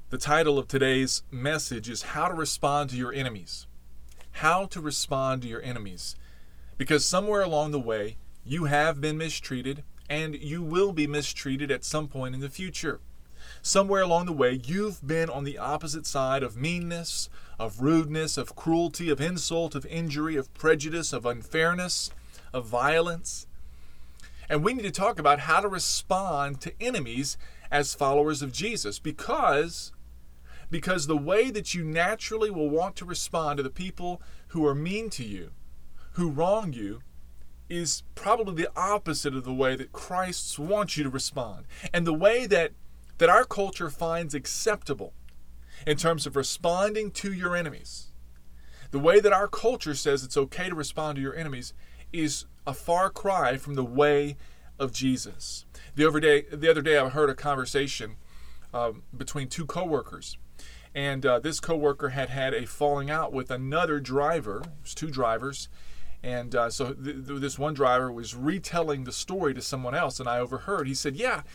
The title of today's message is How to Respond to Your Enemies. How to respond to your enemies. Because somewhere along the way, you have been mistreated and you will be mistreated at some point in the future. Somewhere along the way, you've been on the opposite side of meanness, of rudeness, of cruelty, of insult, of injury, of prejudice, of unfairness, of violence. And we need to talk about how to respond to enemies as followers of Jesus because the way that you naturally will want to respond to the people who are mean to you, who wrong you, is probably the opposite of the way that Christ wants you to respond. And the way that our culture finds acceptable in terms of responding to your enemies, the way that our culture says it's okay to respond to your enemies is a far cry from the way of Jesus. The other day I heard a conversation between two coworkers. And this coworker had a falling out with another driver. It was two drivers. And so this one driver was retelling the story to someone else, and I overheard. He said,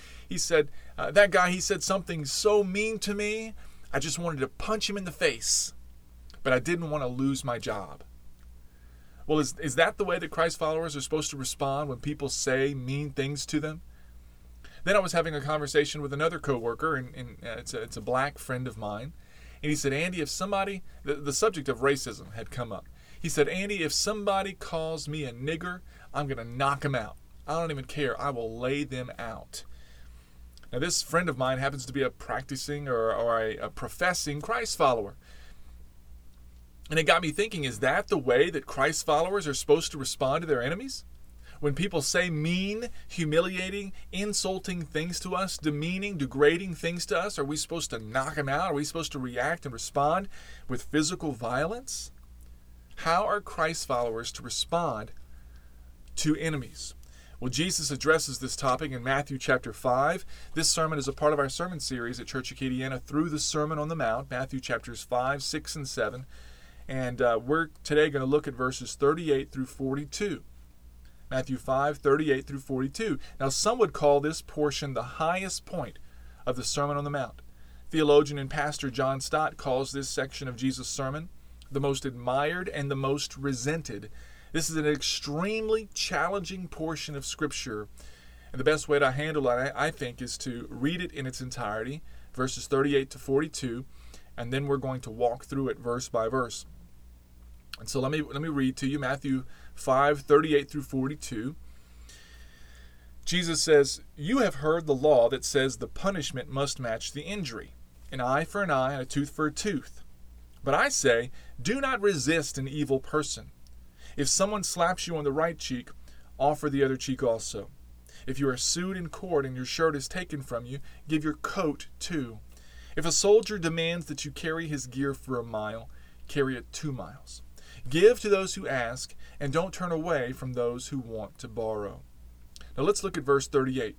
that guy, he said something so mean to me, I just wanted to punch him in the face, but I didn't want to lose my job. Well, is that the way that Christ followers are supposed to respond when people say mean things to them? Then I was having a conversation with another coworker, and it's a black friend of mine. And he said, Andy, if somebody, the subject of racism had come up. He said, Andy, if somebody calls me a nigger, I'm going to knock him out. I don't even care. I will lay them out. Now, this friend of mine happens to be a practicing or a professing Christ follower. And it got me thinking, is that the way that Christ followers are supposed to respond to their enemies? When people say mean, humiliating, insulting things to us, demeaning, degrading things to us, are we supposed to knock them out? Are we supposed to react and respond with physical violence? How are Christ followers to respond to enemies? Well, Jesus addresses this topic in Matthew chapter 5. This sermon is a part of our sermon series at Church Acadiana through the Sermon on the Mount, Matthew chapters 5, 6, and 7. And we're today going to look at verses 38 through 42. Matthew 5, 38 through 42. Now, some would call this portion the highest point of the Sermon on the Mount. Theologian and pastor John Stott calls this section of Jesus' sermon the most admired and the most resented. This is an extremely challenging portion of Scripture. And the best way to handle it, I think, is to read it in its entirety, verses 38 to 42, and then we're going to walk through it verse by verse. And so let me read to you Matthew 5, 38 through 42. Jesus says, "You have heard the law that says the punishment must match the injury, an eye for an eye and a tooth for a tooth. But I say, do not resist an evil person. If someone slaps you on the right cheek, offer the other cheek also. If you are sued in court and your shirt is taken from you, give your coat too. If a soldier demands that you carry his gear for a mile, carry it 2 miles. Give to those who ask, and don't turn away from those who want to borrow." Now let's look at verse 38.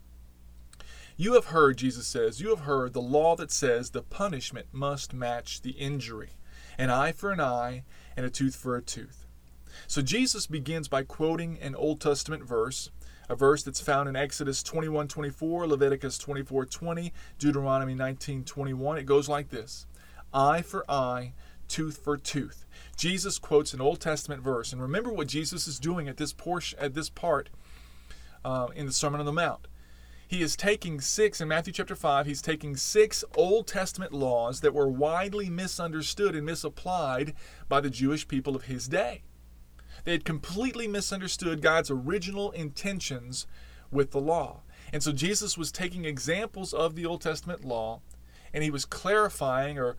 "You have heard," Jesus says, "you have heard the law that says the punishment must match the injury, an eye for an eye and a tooth for a tooth." So Jesus begins by quoting an Old Testament verse, a verse that's found in Exodus 21:24, Leviticus 24:20, Deuteronomy 19:21. It goes like this: eye for eye, tooth for tooth. Jesus quotes an Old Testament verse, and remember what Jesus is doing at this part in the Sermon on the Mount. He is taking in Matthew chapter 5, he's taking 6 Old Testament laws that were widely misunderstood and misapplied by the Jewish people of his day. They had completely misunderstood God's original intentions with the law. And so Jesus was taking examples of the Old Testament law, and he was clarifying or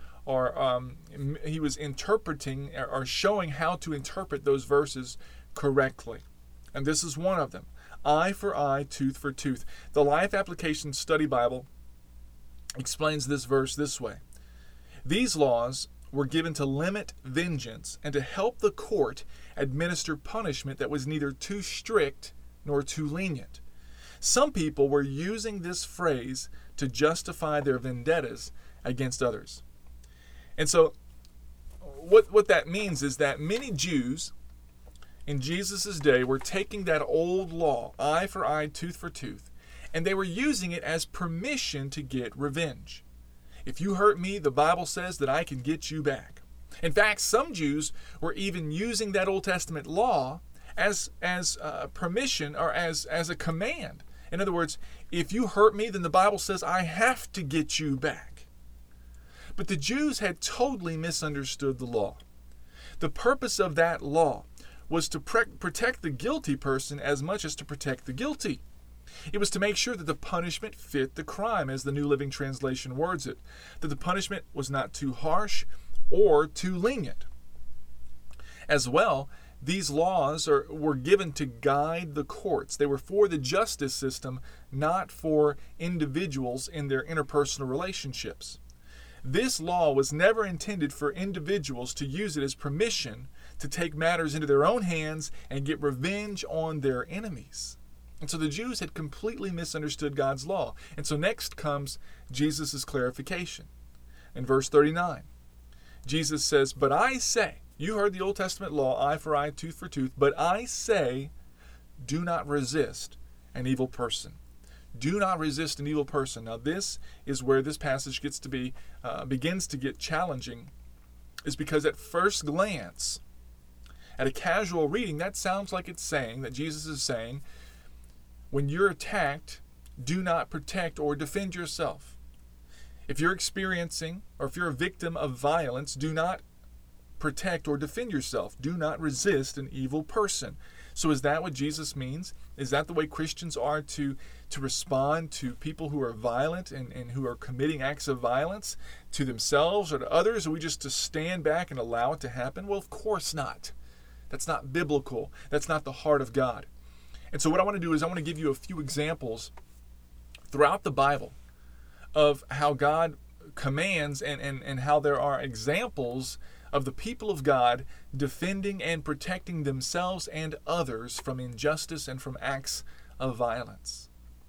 he was interpreting or showing how to interpret those verses correctly. And this is one of them. Eye for eye, tooth for tooth. The Life Application Study Bible explains this verse this way: "These laws were given to limit vengeance and to help the court administer punishment that was neither too strict nor too lenient. Some people were using this phrase to justify their vendettas against others." And so what that means is that many Jews in Jesus' day were taking that old law, eye for eye, tooth for tooth, and they were using it as permission to get revenge. If you hurt me, the Bible says that I can get you back. In fact, some Jews were even using that Old Testament law as permission or as a command. In other words, if you hurt me, then the Bible says I have to get you back. But the Jews had totally misunderstood the law. The purpose of that law was to protect the guilty person as much as to protect the guilty. It was to make sure that the punishment fit the crime, as the New Living Translation words it, that the punishment was not too harsh or too lenient. As well, these laws were given to guide the courts. They were for the justice system, not for individuals in their interpersonal relationships. This law was never intended for individuals to use it as permission to take matters into their own hands and get revenge on their enemies. And so the Jews had completely misunderstood God's law. And so next comes Jesus' clarification. In verse 39, Jesus says, "But I say," you heard the Old Testament law, eye for eye, tooth for tooth, "but I say, do not resist an evil person." Do not resist an evil person. Now this is where this passage begins to get challenging, is because at first glance, at a casual reading, that sounds like it's saying that Jesus is saying, when you're attacked, do not protect or defend yourself. If you're experiencing or if you're a victim of violence, do not protect or defend yourself. Do not resist an evil person. So is that what Jesus means? Is that the way Christians are to respond to people who are violent and who are committing acts of violence to themselves or to others? Are we just to stand back and allow it to happen? Well, of course not. That's not biblical. That's not the heart of God. And so what I want to do is I want to give you a few examples throughout the Bible of how God commands and how there are examples of the people of God defending and protecting themselves and others from injustice and from acts of violence.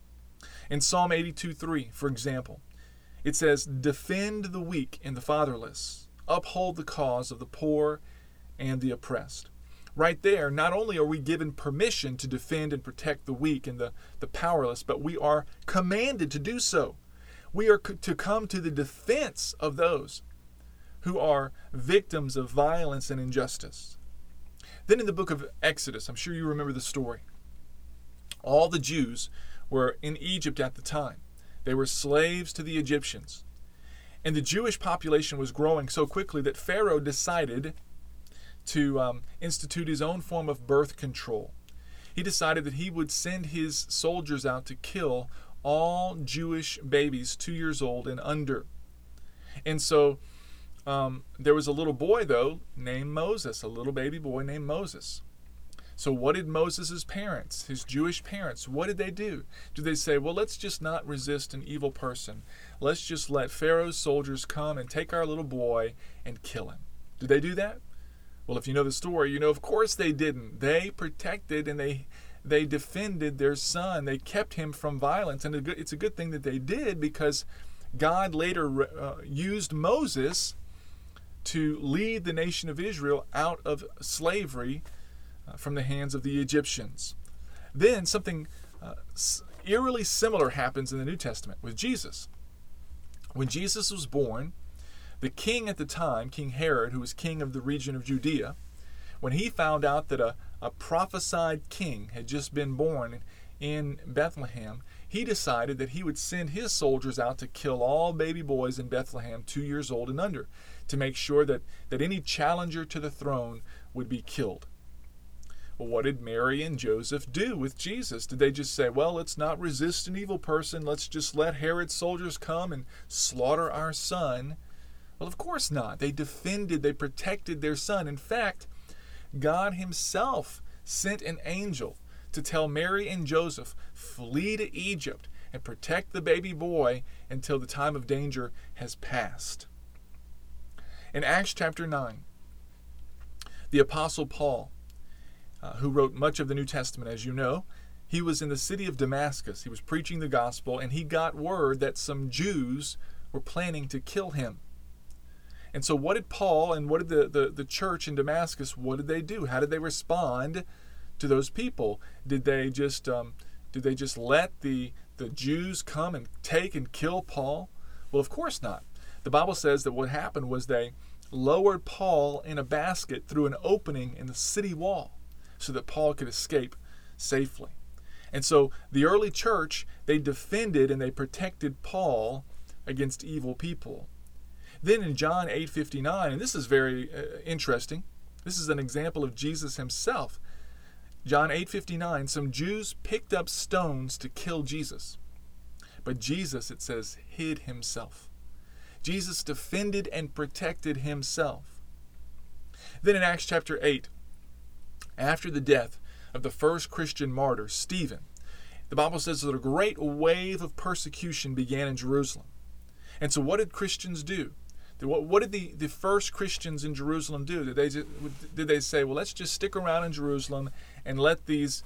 In Psalm 82:3, for example, it says, "Defend the weak and the fatherless, uphold the cause of the poor and the oppressed." Right there, not only are we given permission to defend and protect the weak and the powerless, but we are commanded to do so. We are to come to the defense of those who are victims of violence and injustice. Then in the book of Exodus, I'm sure you remember the story. All the Jews were in Egypt at the time. They were slaves to the Egyptians. And the Jewish population was growing so quickly that Pharaoh decided to institute his own form of birth control. He decided that he would send his soldiers out to kill all Jewish babies 2 years old and under. And so there was a little boy, though, named Moses, a little baby boy named Moses. So what did Moses' parents, his Jewish parents, what did they do? Did they say, well, let's just not resist an evil person. Let's just let Pharaoh's soldiers come and take our little boy and kill him. Did they do that? Well, if you know the story, you know, of course they didn't. They protected and they defended their son. They kept him from violence. And it's a good thing that they did, because God later used Moses to lead the nation of Israel out of slavery from the hands of the Egyptians. Then something eerily similar happens in the New Testament with Jesus. When Jesus was born, the king at the time, King Herod, who was king of the region of Judea, when he found out that a prophesied king had just been born in Bethlehem, he decided that he would send his soldiers out to kill all baby boys in Bethlehem 2 years old and under, to make sure that any challenger to the throne would be killed. Well, what did Mary and Joseph do with Jesus? Did they just say, well, let's not resist an evil person, let's just let Herod's soldiers come and slaughter our son? Well, of course not. They defended, they protected their son. In fact, God himself sent an angel to tell Mary and Joseph, flee to Egypt and protect the baby boy until the time of danger has passed. In Acts chapter 9, the Apostle Paul, who wrote much of the New Testament, as you know, he was in the city of Damascus. He was preaching the gospel, and he got word that some Jews were planning to kill him. And so what did Paul and what did the church in Damascus, what did they do? How did they respond to those people? Did they just let the Jews come and take and kill Paul? Well, of course not. The Bible says that what happened was they lowered Paul in a basket through an opening in the city wall so that Paul could escape safely. And so the early church, they defended and they protected Paul against evil people. Then in John 8:59, and this is very interesting, this is an example of Jesus himself. John 8:59, some Jews picked up stones to kill Jesus. But Jesus, it says, hid himself. Jesus defended and protected himself. Then in Acts chapter 8, after the death of the first Christian martyr, Stephen, the Bible says that a great wave of persecution began in Jerusalem. And so what did Christians do? What did the first Christians in Jerusalem do? Did they say, well, let's just stick around in Jerusalem and let these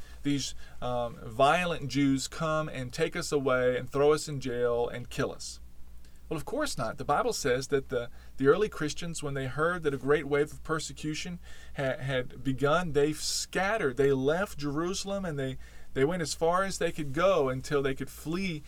violent Jews come and take us away and throw us in jail and kill us? Well, of course not. The Bible says that the early Christians, when they heard that a great wave of persecution had begun, they scattered. They left Jerusalem and they went as far as they could go until they could flee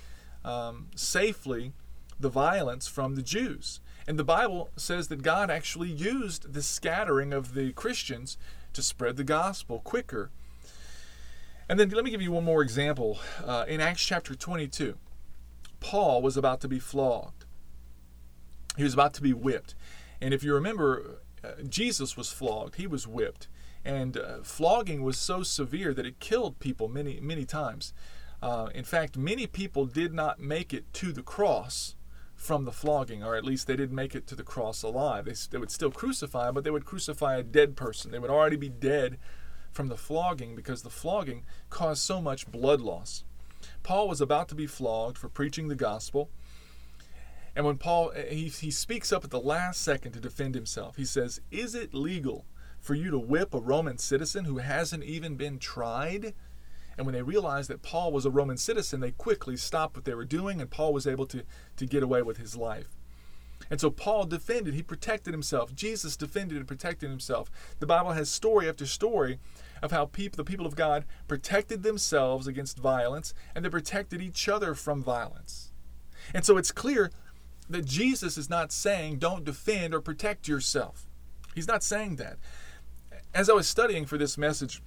safely the violence from the Jews. And the Bible says that God actually used the scattering of the Christians to spread the gospel quicker. And then let me give you one more example. In Acts chapter 22, Paul was about to be flogged. He was about to be whipped. And if you remember, Jesus was flogged. He was whipped. And flogging was so severe that it killed people many, many times. In fact, many people did not make it to the cross from the flogging, or at least they didn't make it to the cross alive. They would still crucify, but they would crucify a dead person. They would already be dead from the flogging because the flogging caused so much blood loss. Paul was about to be flogged for preaching the gospel. And when Paul, he speaks up at the last second to defend himself. He says, "Is it legal for you to whip a Roman citizen who hasn't even been tried?" And when they realized that Paul was a Roman citizen, they quickly stopped what they were doing, and Paul was able to get away with his life. And so Paul defended, he protected himself. Jesus defended and protected himself. The Bible has story after story of how the people of God protected themselves against violence, and they protected each other from violence. And so it's clear that Jesus is not saying don't defend or protect yourself. He's not saying that. As I was studying for this message,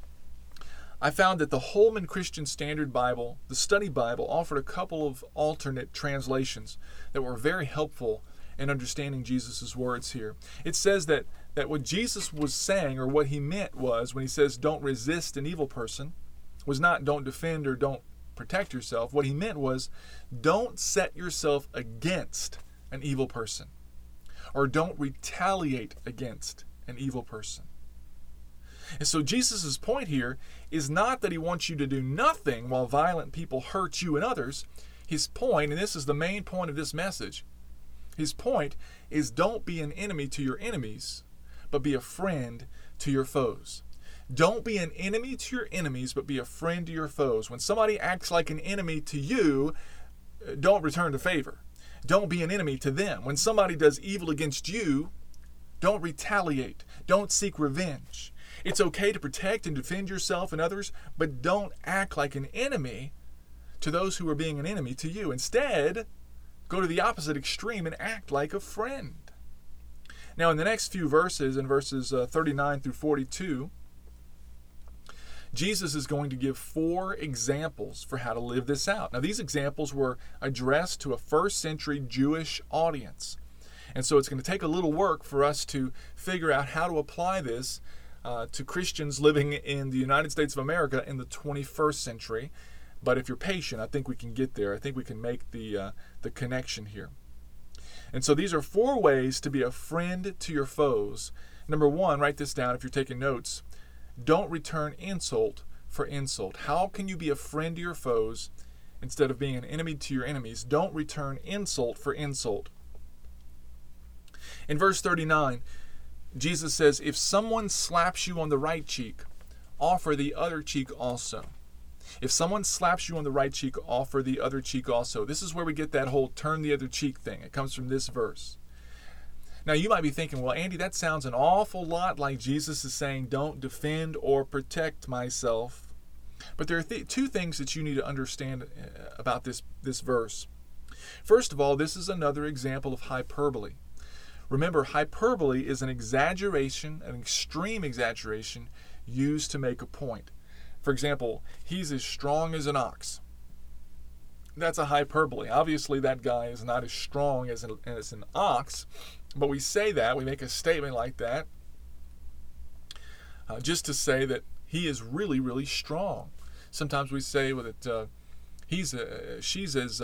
I found that the Holman Christian Standard Bible, the Study Bible, offered a couple of alternate translations that were very helpful in understanding Jesus' words here. It says that what Jesus was saying, or what he meant was, when he says don't resist an evil person, was not don't defend or don't protect yourself. What he meant was don't set yourself against an evil person, or don't retaliate against an evil person. And so Jesus' point here is not that he wants you to do nothing while violent people hurt you and others. His point, and this is the main point of this message, his point is don't be an enemy to your enemies, but be a friend to your foes. Don't be an enemy to your enemies, but be a friend to your foes. When somebody acts like an enemy to you, don't return the favor. Don't be an enemy to them. When somebody does evil against you, don't retaliate. Don't seek revenge. It's okay to protect and defend yourself and others, but don't act like an enemy to those who are being an enemy to you. Instead, go to the opposite extreme and act like a friend. Now, in the next few verses, in verses 39 through 42, Jesus is going to give 4 examples for how to live this out. Now, these examples were addressed to a first century Jewish audience. And so it's going to take a little work for us to figure out how to apply this to Christians living in the United States of America in the 21st century. But if you're patient, I think we can get there. I think we can make the connection here. And so these are 4 ways to be a friend to your foes. Number 1, write this down if you're taking notes. Don't return insult for insult. How can you be a friend to your foes instead of being an enemy to your enemies? Don't return insult for insult. In verse 39, Jesus says, if someone slaps you on the right cheek, offer the other cheek also. If someone slaps you on the right cheek, offer the other cheek also. This is where we get that whole turn the other cheek thing. It comes from this verse. Now, you might be thinking, well, Andy, that sounds an awful lot like Jesus is saying, don't defend or protect myself. But there are 2 things that you need to understand about this verse. First of all, this is another example of hyperbole. Remember, hyperbole is an exaggeration, an extreme exaggeration used to make a point. For example, he's as strong as an ox. That's a hyperbole. Obviously, that guy is not as strong as an ox, but we say that, we make a statement like that, just to say that he is really, really strong. Sometimes we say that she's as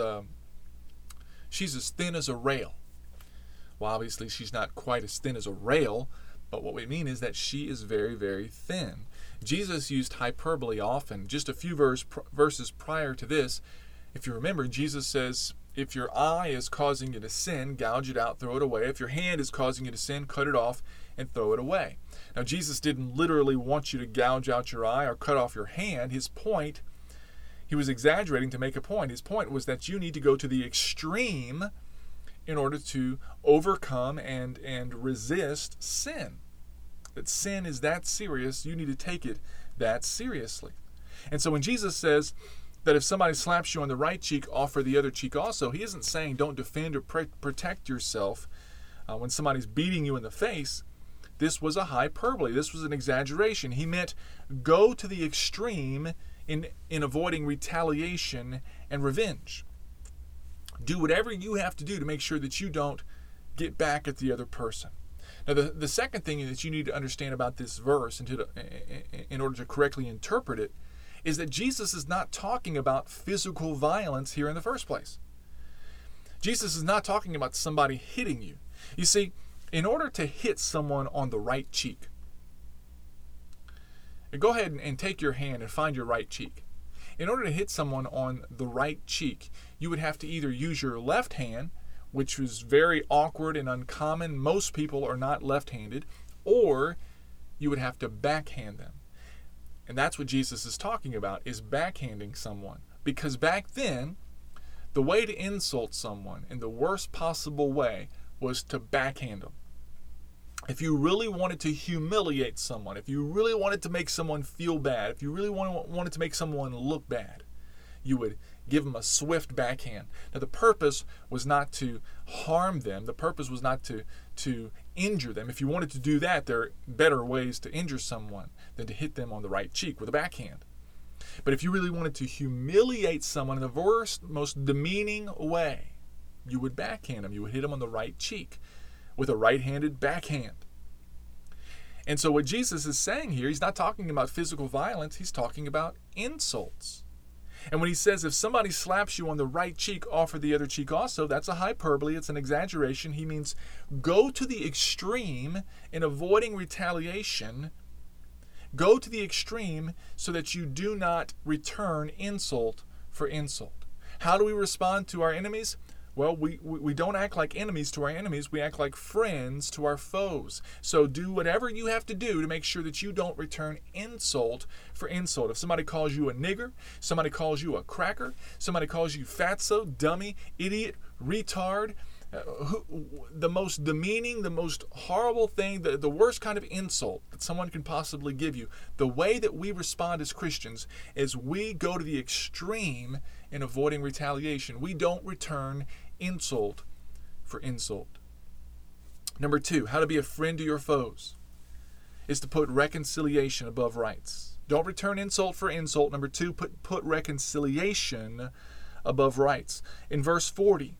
thin as a rail. Well, obviously, she's not quite as thin as a rail, but what we mean is that she is very, very thin. Jesus used hyperbole often. Just a few verses prior to this, if you remember, Jesus says, if your eye is causing you to sin, gouge it out, throw it away. If your hand is causing you to sin, cut it off and throw it away. Now, Jesus didn't literally want you to gouge out your eye or cut off your hand. His point, he was exaggerating to make a point. His point was that you need to go to the extreme in order to overcome and resist sin. That sin is that serious, you need to take it that seriously. And so when Jesus says that if somebody slaps you on the right cheek, offer the other cheek also, he isn't saying don't defend or protect yourself when somebody's beating you in the face. This was a hyperbole. This was an exaggeration. He meant go to the extreme in avoiding retaliation and revenge. Do whatever you have to do to make sure that you don't get back at the other person. Now, the second thing that you need to understand about this verse in order to correctly interpret it is that Jesus is not talking about physical violence here in the first place. Jesus is not talking about somebody hitting you. You see, in order to hit someone on the right cheek, go ahead and take your hand and find your right cheek. In order to hit someone on the right cheek, you would have to either use your left hand, which is very awkward and uncommon. Most people are not left-handed, or you would have to backhand them. And that's what Jesus is talking about, is backhanding someone. Because back then, the way to insult someone in the worst possible way was to backhand them. If you really wanted to humiliate someone, if you really wanted to make someone feel bad, if you really wanted to make someone look bad, you would give them a swift backhand. Now, the purpose was not to harm them. The purpose was not to injure them. If you wanted to do that, there are better ways to injure someone than to hit them on the right cheek with a backhand. But if you really wanted to humiliate someone in the worst, most demeaning way, you would backhand them. You would hit them on the right cheek with a right-handed backhand. And so what Jesus is saying here, he's not talking about physical violence, he's talking about insults. And when he says, if somebody slaps you on the right cheek, offer the other cheek also, that's a hyperbole, it's an exaggeration. He means go to the extreme in avoiding retaliation. Go to the extreme so that you do not return insult for insult. How do we respond to our enemies? Well, we don't act like enemies to our enemies. We act like friends to our foes. So do whatever you have to do to make sure that you don't return insult for insult. If somebody calls you a nigger, somebody calls you a cracker, somebody calls you fatso, dummy, idiot, retard, the most demeaning, the most horrible thing, the worst kind of insult that someone can possibly give you, the way that we respond as Christians is we go to the extreme in avoiding retaliation. We don't return insult for insult. Number 2, how to be a friend to your foes is to put reconciliation above rights. Don't return insult for insult. Number 2, put reconciliation above rights. In verse 40,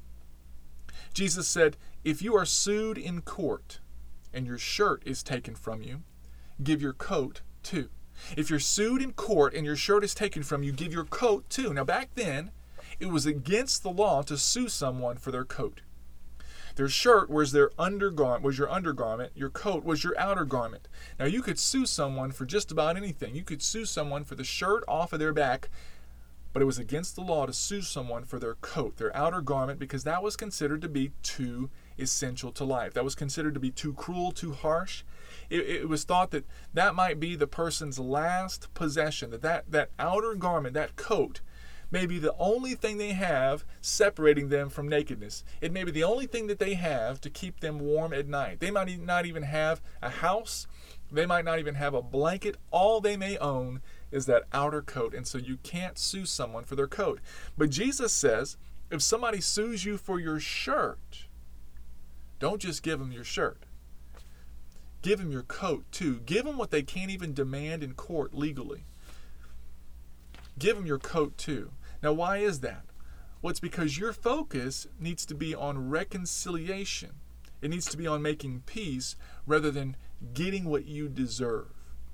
Jesus said, if you are sued in court and your shirt is taken from you, give your coat too. If you're sued in court and your shirt is taken from you, give your coat too. Now back then, it was against the law to sue someone for their coat. Their shirt was their undergarment, was your undergarment. Your coat was your outer garment. Now you could sue someone for just about anything. You could sue someone for the shirt off of their back, but it was against the law to sue someone for their coat, their outer garment, because that was considered to be too essential to life. That was considered to be too cruel, too harsh. It was thought that that might be the person's last possession, that outer garment, that coat, may be the only thing they have separating them from nakedness. It may be the only thing that they have to keep them warm at night. They might not even have a house. They might not even have a blanket. All they may own is that outer coat. And so you can't sue someone for their coat. But Jesus says, If somebody sues you for your shirt, don't just give them your shirt. Give them your coat too. Give them what they can't even demand in court legally. Give them your coat too. Now, why is that? Well, it's because your focus needs to be on reconciliation. It needs to be on making peace rather than getting what you deserve.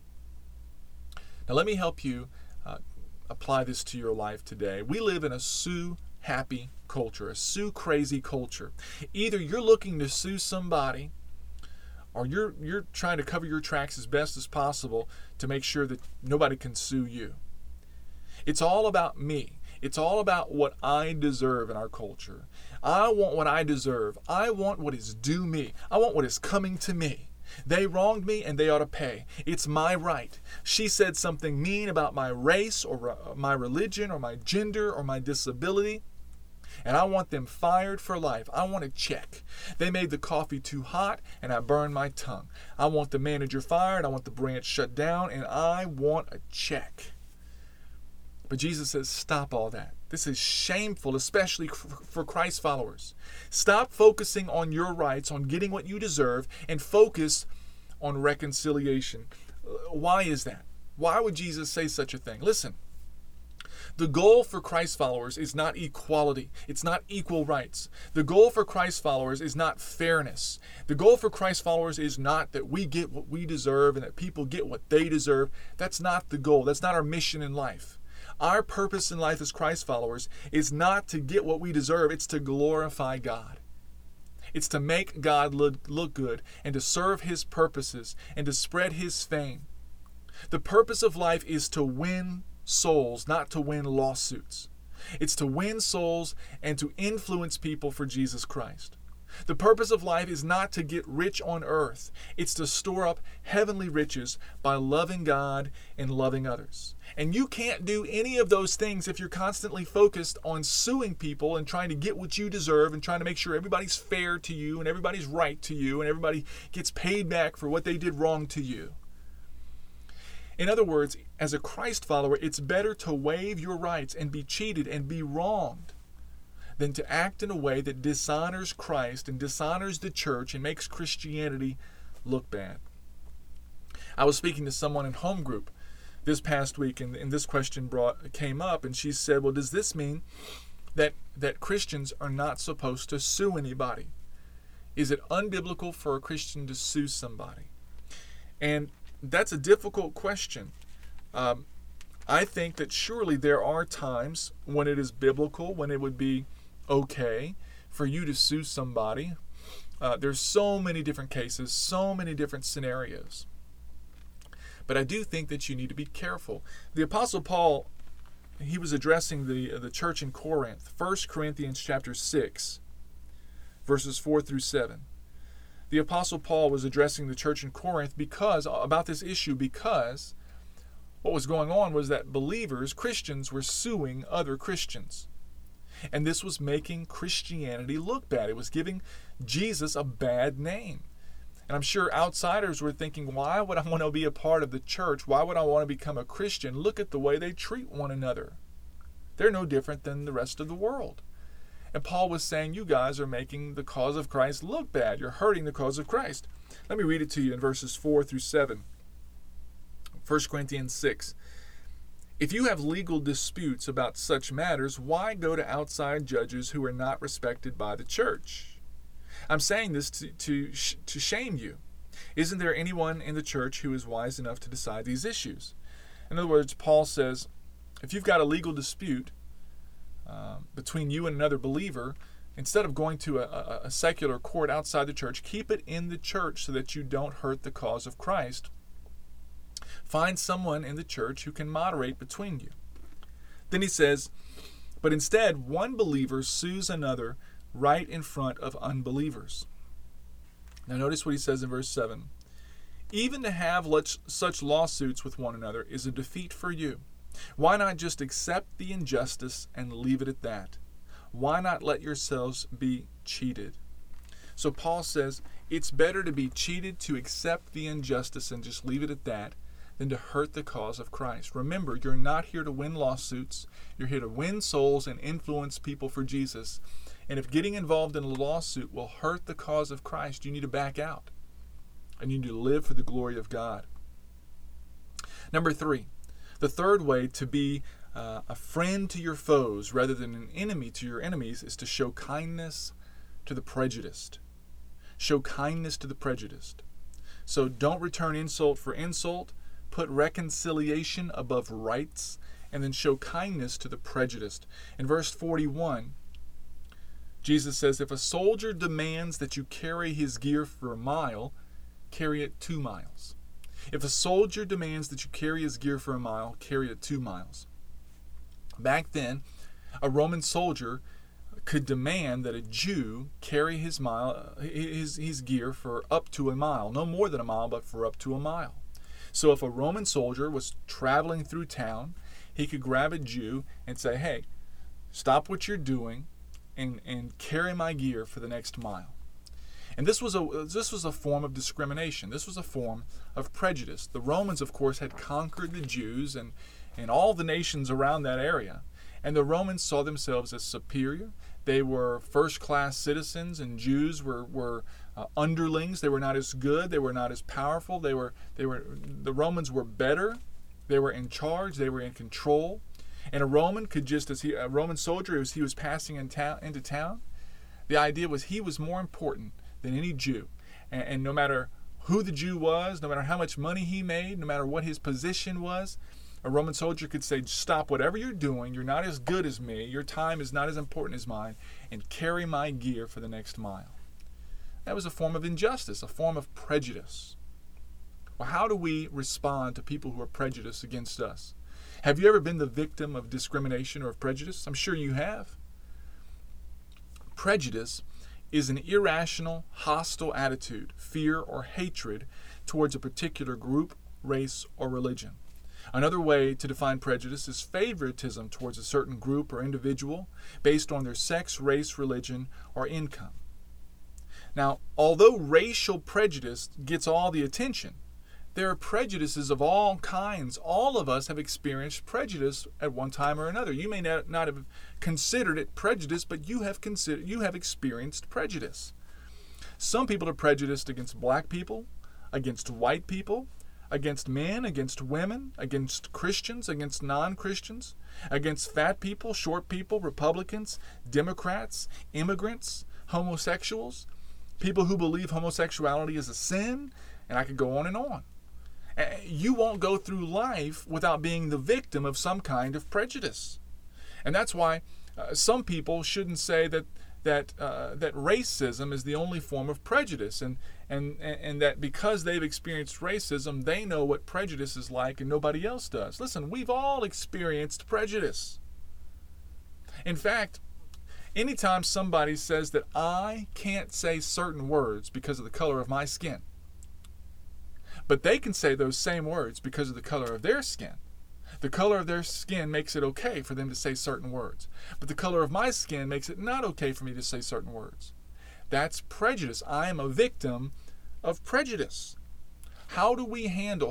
Now, let me help you apply this to your life today. We live in a sue-happy culture, a sue-crazy culture. Either you're looking to sue somebody, or you're trying to cover your tracks as best as possible to make sure that nobody can sue you. It's all about me. It's all about what I deserve in our culture. I want what I deserve. I want what is due me. I want what is coming to me. They wronged me and they ought to pay. It's my right. She said something mean about my race or my religion or my gender or my disability, and I want them fired for life. I want a check. They made the coffee too hot and I burned my tongue. I want the manager fired. I want the branch shut down, and I want a check. But Jesus says, stop all that. This is shameful, especially for Christ followers. Stop focusing on your rights, on getting what you deserve, and focus on reconciliation. Why is that? Why would Jesus say such a thing? Listen, the goal for Christ followers is not equality. It's not equal rights. The goal for Christ followers is not fairness. The goal for Christ followers is not that we get what we deserve and that people get what they deserve. That's not the goal. That's not our mission in life. Our purpose in life as Christ followers is not to get what we deserve. It's to glorify God. It's to make God look good and to serve His purposes and to spread His fame. The purpose of life is to win souls, not to win lawsuits. It's to win souls and to influence people for Jesus Christ. The purpose of life is not to get rich on earth. It's to store up heavenly riches by loving God and loving others. And you can't do any of those things if you're constantly focused on suing people and trying to get what you deserve and trying to make sure everybody's fair to you and everybody's right to you and everybody gets paid back for what they did wrong to you. In other words, as a Christ follower, it's better to waive your rights and be cheated and be wronged than to act in a way that dishonors Christ and dishonors the church and makes Christianity look bad. I was speaking to someone in home group this past week, and this question came up, and she said, well, does this mean that Christians are not supposed to sue anybody? Is it unbiblical for a Christian to sue somebody? And that's a difficult question. I think that surely there are times when it is biblical, when it would be okay for you to sue somebody. There's so many different cases, so many different scenarios. But I do think that you need to be careful. The Apostle Paul, he was addressing the church in Corinth, 1 Corinthians chapter 6, verses 4 through 7. The Apostle Paul was addressing the church in Corinth about this issue because what was going on was that believers, Christians, were suing other Christians. And this was making Christianity look bad. It was giving Jesus a bad name. And I'm sure outsiders were thinking, why would I want to be a part of the church? Why would I want to become a Christian? Look at the way they treat one another. They're no different than the rest of the world. And Paul was saying, you guys are making the cause of Christ look bad. You're hurting the cause of Christ. Let me read it to you in verses 4 through 7. 1 Corinthians 6. If you have legal disputes about such matters, why go to outside judges who are not respected by the church? I'm saying this to shame you. Isn't there anyone in the church who is wise enough to decide these issues? In other words, Paul says, if you've got a legal dispute between you and another believer, instead of going to a secular court outside the church, keep it in the church so that you don't hurt the cause of Christ. Find someone in the church who can moderate between you. Then he says, but instead, one believer sues another right in front of unbelievers. Now notice what he says in verse 7. Even to have such lawsuits with one another is a defeat for you. Why not just accept the injustice and leave it at that? Why not let yourselves be cheated? So Paul says it's better to be cheated, to accept the injustice and just leave it at that, than to hurt the cause of Christ. Remember, you're not here to win lawsuits. You're here to win souls and influence people for Jesus. And if getting involved in a lawsuit will hurt the cause of Christ, you need to back out. And you need to live for the glory of God. Number 3, the third way to be a friend to your foes rather than an enemy to your enemies is to show kindness to the prejudiced. Show kindness to the prejudiced. So don't return insult for insult. Put reconciliation above rights, and then show kindness to the prejudiced. In verse 41, Jesus says, if a soldier demands that you carry his gear for a mile, carry it 2 miles. If a soldier demands that you carry his gear for a mile, carry it 2 miles. Back then, a Roman soldier could demand that a Jew carry his gear for up to a mile. No more than a mile, but for up to a mile. So if a Roman soldier was traveling through town, he could grab a Jew and say, hey, stop what you're doing and carry my gear for the next mile. And this was a form of discrimination. This was a form of prejudice. The Romans, of course, had conquered the Jews and all the nations around that area. And the Romans saw themselves as superior. They were first-class citizens, and Jews were underlings. They were not as good. They were not as powerful. The Romans were better. They were in charge. They were in control. And a Roman could a Roman soldier, as he was passing into town, the idea was he was more important than any Jew. And no matter who the Jew was, no matter how much money he made, no matter what his position was, a Roman soldier could say, stop whatever you're doing. You're not as good as me. Your time is not as important as mine. And carry my gear for the next mile. That was a form of injustice, a form of prejudice. Well, how do we respond to people who are prejudiced against us? Have you ever been the victim of discrimination or of prejudice? I'm sure you have. Prejudice is an irrational, hostile attitude, fear, or hatred towards a particular group, race, or religion. Another way to define prejudice is favoritism towards a certain group or individual based on their sex, race, religion, or income. Now, although racial prejudice gets all the attention, there are prejudices of all kinds. All of us have experienced prejudice at one time or another. You may not have considered it prejudice, but you have experienced prejudice. Some people are prejudiced against black people, against white people, against men, against women, against Christians, against non-Christians, against fat people, short people, Republicans, Democrats, immigrants, homosexuals, people who believe homosexuality is a sin, and I could go on and on. You won't go through life without being the victim of some kind of prejudice. And that's why some people shouldn't say that racism is the only form of prejudice, and that because they've experienced racism, they know what prejudice is like and nobody else does. Listen, we've all experienced prejudice. In fact, anytime somebody says that I can't say certain words because of the color of my skin, but they can say those same words because of the color of their skin, the color of their skin makes it okay for them to say certain words. But the color of my skin makes it not okay for me to say certain words. That's prejudice. I am a victim of prejudice. How do we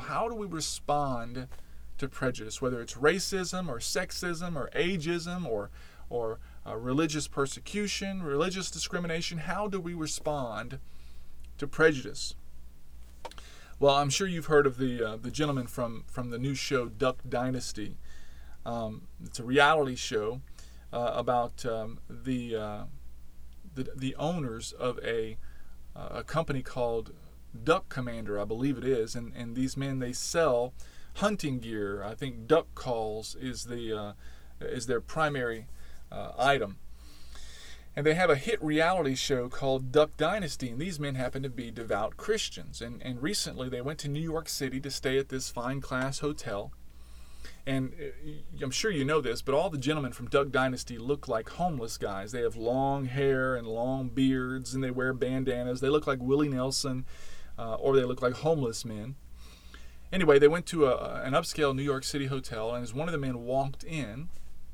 respond to prejudice, whether it's racism or sexism or ageism or religious persecution, religious discrimination? How do we respond to prejudice? Well, I'm sure you've heard of the gentleman from the new show Duck Dynasty. It's a reality show about the owners of a company called Duck Commander, I believe it is, and these men, they sell hunting gear. I think duck calls is their primary item. And they have a hit reality show called Duck Dynasty, and these men happen to be devout Christians. And recently they went to New York City to stay at this fine-class hotel. And I'm sure you know this, but all the gentlemen from Duck Dynasty look like homeless guys. They have long hair and long beards, and they wear bandanas. They look like Willie Nelson, or they look like homeless men. Anyway, they went to an upscale New York City hotel, and as one of the men walked in,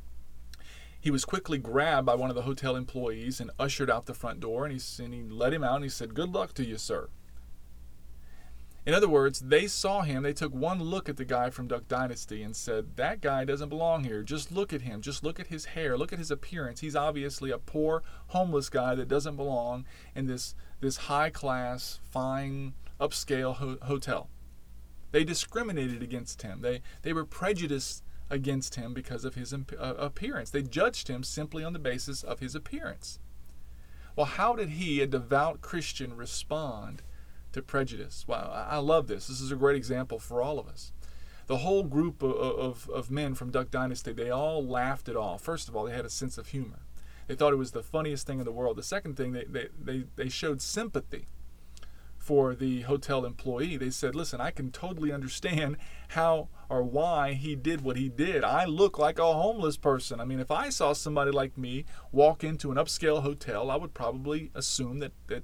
he was quickly grabbed by one of the hotel employees and ushered out the front door, and he let him out, and he said, "Good luck to you, sir." In other words, they saw him, they took one look at the guy from Duck Dynasty and said, that guy doesn't belong here. Just look at him. Just look at his hair. Look at his appearance. He's obviously a poor, homeless guy that doesn't belong in this high-class, fine, upscale hotel. They discriminated against him. They were prejudiced against him because of his appearance. They judged him simply on the basis of his appearance. Well, how did he, a devout Christian, respond to prejudice? Wow, I love this. This is a great example for all of us. The whole group of men from Duck Dynasty, they all laughed it off. First of all, they had a sense of humor. They thought it was the funniest thing in the world. The second thing, they showed sympathy for the hotel employee. They said, listen, I can totally understand how or why he did what he did. I look like a homeless person. I mean, if I saw somebody like me walk into an upscale hotel, I would probably assume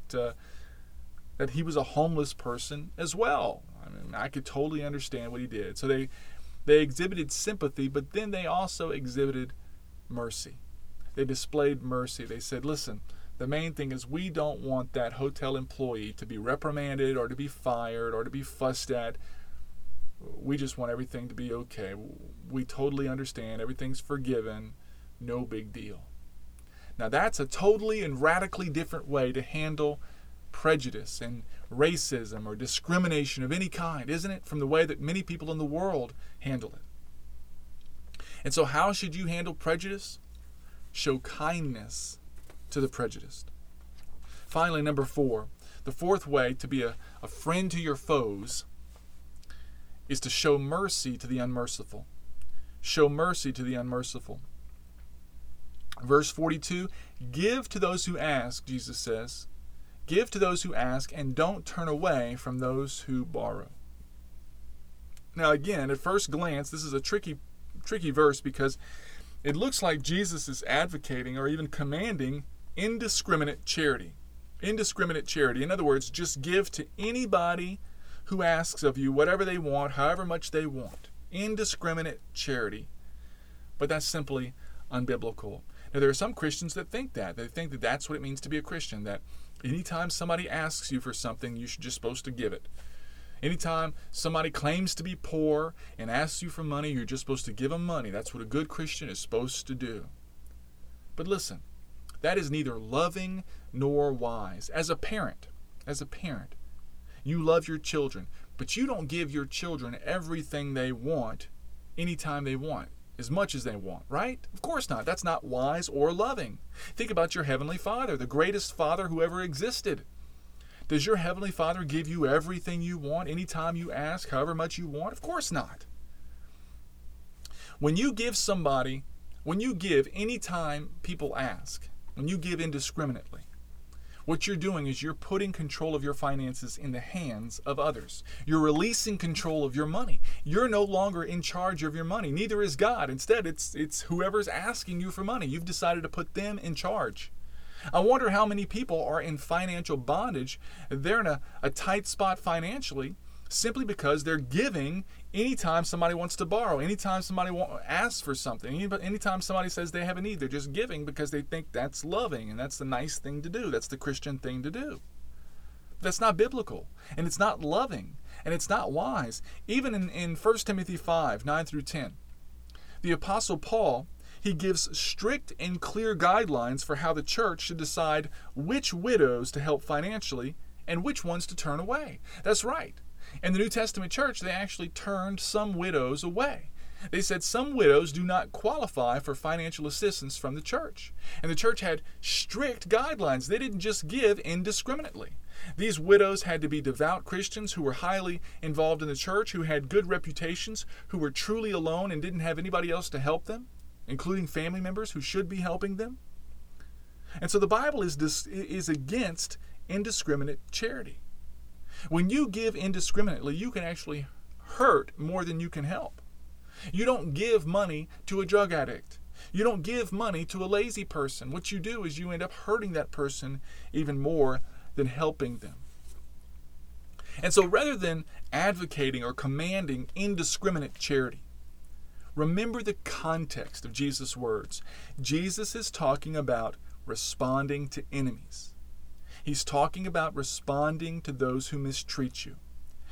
that he was a homeless person as well. I mean, I could totally understand what he did. So they exhibited sympathy, but then they also exhibited mercy. They displayed mercy. They said, listen, the main thing is we don't want that hotel employee to be reprimanded or to be fired or to be fussed at. We just want everything to be okay. We totally understand. Everything's forgiven. No big deal. Now that's a totally and radically different way to handle prejudice and racism or discrimination of any kind, isn't it? From the way that many people in the world handle it. And so how should you handle prejudice? Show kindness to the prejudiced. Finally, number 4, the fourth way to be a friend to your foes is to show mercy to the unmerciful. Show mercy to the unmerciful. Verse 42, give to those who ask, Jesus says. Give to those who ask, and don't turn away from those who borrow. Now again, at first glance, this is a tricky verse because it looks like Jesus is advocating or even commanding indiscriminate charity. Indiscriminate charity. In other words, just give to anybody who asks of you whatever they want, however much they want. Indiscriminate charity. But that's simply unbiblical. Now, there are some Christians that think that. They think that that's what it means to be a Christian, that anytime somebody asks you for something, you're just supposed to give it. Anytime somebody claims to be poor and asks you for money, you're just supposed to give them money. That's what a good Christian is supposed to do. But listen, that is neither loving nor wise. As a parent, you love your children, but you don't give your children everything they want anytime they want, as much as they want, right? Of course not. That's not wise or loving. Think about your Heavenly Father, the greatest Father who ever existed. Does your Heavenly Father give you everything you want anytime you ask, however much you want? Of course not. When you give anytime people ask, when you give indiscriminately, what you're doing is you're putting control of your finances in the hands of others. You're releasing control of your money. You're no longer in charge of your money. Neither is God. Instead, it's whoever's asking you for money. You've decided to put them in charge. I wonder how many people are in financial bondage. They're in a tight spot financially simply because they're giving anytime somebody wants to borrow, anytime somebody asks for something, anytime somebody says they have a need. They're just giving because they think that's loving and that's the nice thing to do. That's the Christian thing to do. That's not biblical, and it's not loving, and it's not wise. Even in 1 Timothy 5, 9 through 10, the Apostle Paul, he gives strict and clear guidelines for how the church should decide which widows to help financially and which ones to turn away. That's right. In the New Testament church, they actually turned some widows away. They said some widows do not qualify for financial assistance from the church. And the church had strict guidelines. They didn't just give indiscriminately. These widows had to be devout Christians who were highly involved in the church, who had good reputations, who were truly alone and didn't have anybody else to help them, including family members who should be helping them. And so the Bible is against indiscriminate charity. When you give indiscriminately, you can actually hurt more than you can help. You don't give money to a drug addict. You don't give money to a lazy person. What you do is you end up hurting that person even more than helping them. And so rather than advocating or commanding indiscriminate charity, remember the context of Jesus' words. Jesus is talking about responding to enemies. He's talking about responding to those who mistreat you.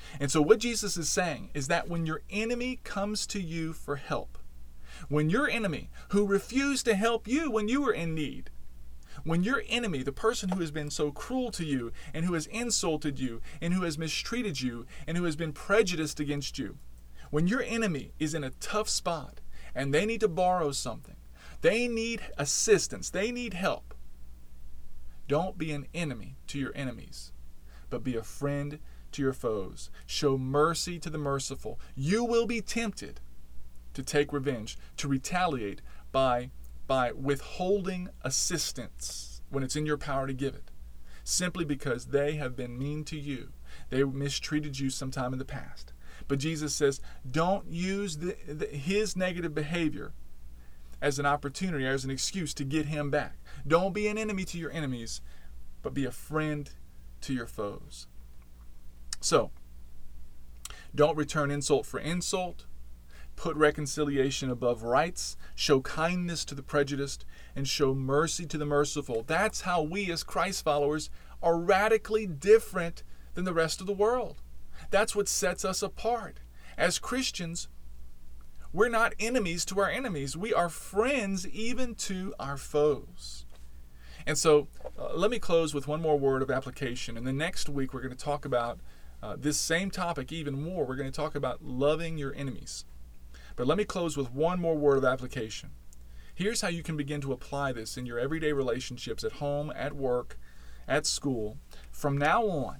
And so what Jesus is saying is that when your enemy comes to you for help, when your enemy who refused to help you when you were in need, when your enemy, the person who has been so cruel to you and who has insulted you and who has mistreated you and who has been prejudiced against you, when your enemy is in a tough spot and they need to borrow something, they need assistance, they need help, don't be an enemy to your enemies, but be a friend to your foes. Show mercy to the merciful. You will be tempted to take revenge, to retaliate by withholding assistance when it's in your power to give it, simply because they have been mean to you. They mistreated you sometime in the past. But Jesus says, don't use his negative behavior as an opportunity, as an excuse to get him back. Don't be an enemy to your enemies, but be a friend to your foes. So, don't return insult for insult. Put reconciliation above rights. Show kindness to the prejudiced, and show mercy to the merciful. That's how we as Christ followers are radically different than the rest of the world. That's what sets us apart. As Christians, we're not enemies to our enemies. We are friends even to our foes. And so let me close with one more word of application. And then next week we're going to talk about this same topic even more. We're going to talk about loving your enemies. But let me close with one more word of application. Here's how you can begin to apply this in your everyday relationships at home, at work, at school. From now on,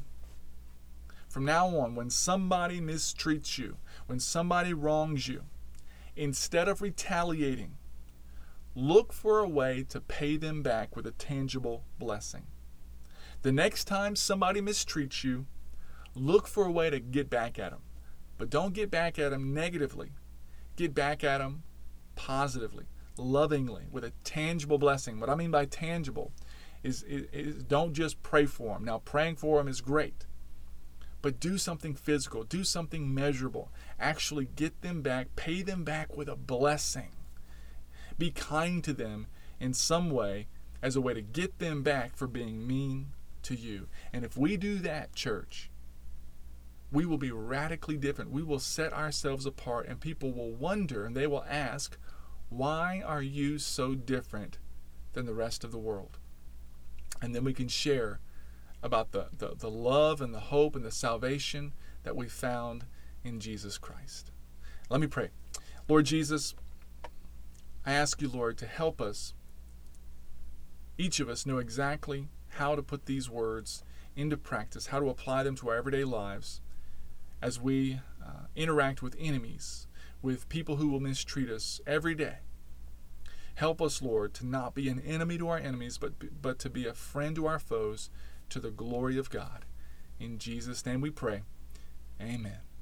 when somebody mistreats you, when somebody wrongs you, instead of retaliating, look for a way to pay them back with a tangible blessing. The next time somebody mistreats you, look for a way to get back at them. But don't get back at them negatively. Get back at them positively, lovingly, with a tangible blessing. What I mean by tangible is don't just pray for them. Now, praying for them is great. But do something physical. Do something measurable. Actually get them back. Pay them back with a blessing. Be kind to them in some way as a way to get them back for being mean to you. And if we do that, church, we will be radically different. We will set ourselves apart, and people will wonder, and they will ask, why are you so different than the rest of the world? And then we can share about the love and the hope and the salvation that we found in Jesus Christ. Let me pray. Lord Jesus, I ask you, Lord, to help us, each of us, know exactly how to put these words into practice, how to apply them to our everyday lives as we interact with enemies, with people who will mistreat us every day. Help us, Lord, to not be an enemy to our enemies, but to be a friend to our foes, to the glory of God. In Jesus' name we pray. Amen.